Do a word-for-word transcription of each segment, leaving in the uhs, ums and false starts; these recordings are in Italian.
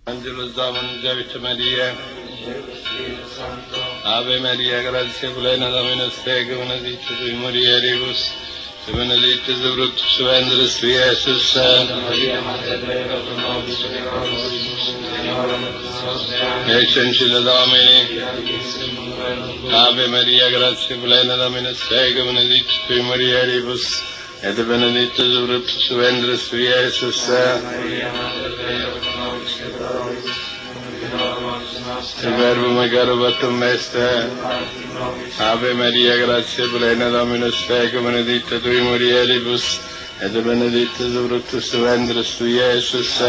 Angelo Domini, Giavita Maria, Ave Maria, grazia plena, Dominus tecum, benedicta tui mulieribus, e benedictus fructus ventris tui, Iesus. Santa Maria, Mater Dei, pro nobis peccatoribus, et ora et mortis nostre. Ecce ancilla Domini, Ave Maria, grazia plena, Dominus tecum, benedicta tui mulieribus, et benedictus fructus ventris tui, Iesus. Santa Maria, Mater Dei, pro nobis peccatoribus, il Verbo me caro fatto est. Ave Maria, grazia plena, Dominus tecum, benedicta tui mulieribus, et benedictus fructus ventris tui, Iesus.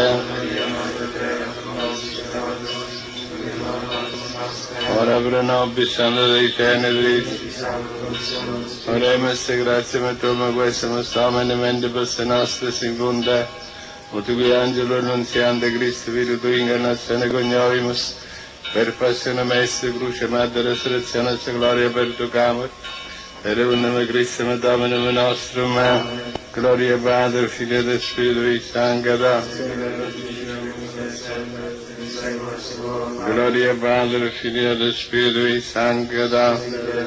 Ora pro nobis, Santa Dei Tenebris, oremus te gratia metuum quesumus Domine mente posse nostre secunda, ut qui angelo annunziante Christo, Figlio tui, incarnazione coniovimus, per passione messe, cruce, madre, resurrezione, e gloria per tu camor, per unum Christum Dominum nostrum, gloria Padre, Figlio e Spirito Sancta. Gloria Padre, Figlio e Spirito Sancta.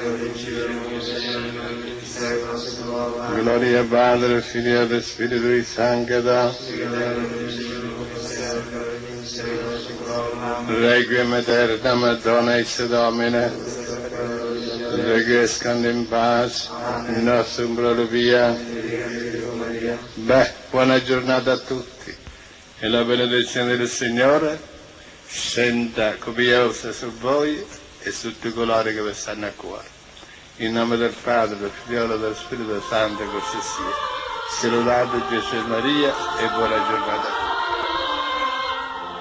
Gloria Padre, Figlio e Spirito Sancta. Requiem aeternam Madonna ex Domine, requiescant in pace il nostro umbrello via. Beh, buona giornata a tutti e la benedizione del Signore scenda copiosa su voi e su tutti coloro che vi stanno a cuore. In nome del Padre, del Figlio e del Spirito Santo, così sia. Sia lodato Gesù e Maria e buona giornata a tutti.